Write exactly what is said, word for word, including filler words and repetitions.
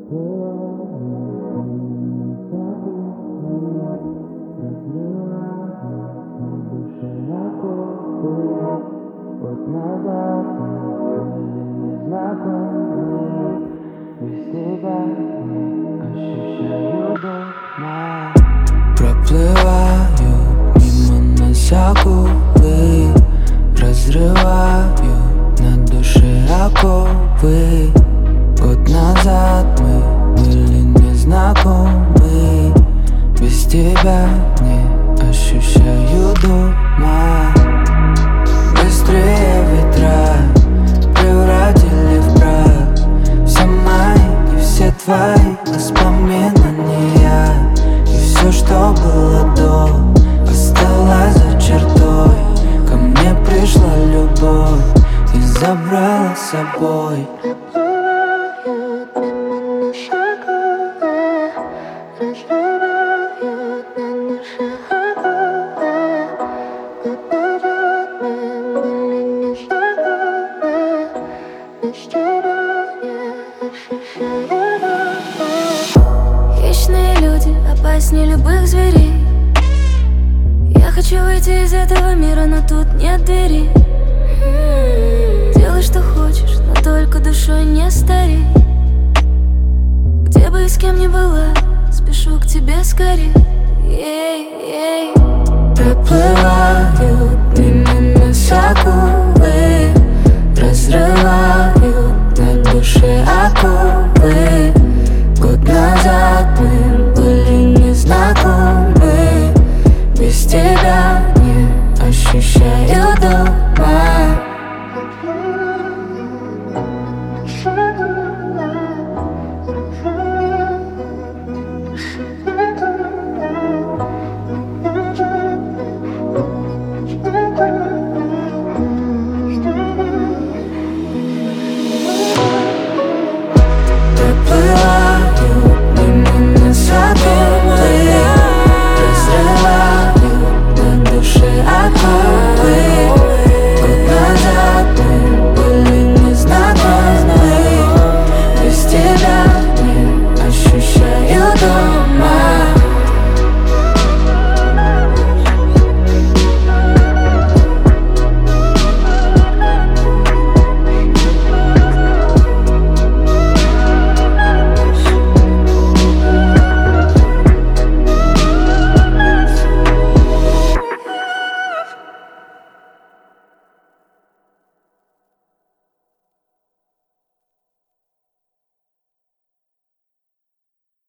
Год назад мы были незнакомы. Без тебя не ощущаю дома. Проплывают мимо нас акулы, разрывают на душе оковы. Год назад мы были незнакомы. Без тебя не ощущаю дома. Быстрее ветра превратили в прах все мои и все твои воспоминания. И все, что было до, осталось за чертой. Ко мне пришла любовь и забрала с собой. Хищные люди опаснее любых зверей. Я хочу выйти из этого мира, но тут нет двери. Делай, что хочешь, но только душой не старей. Где бы и с кем ни была, спешу к тебе скорей. Ей-ей. Проплывают мимо нас акулы,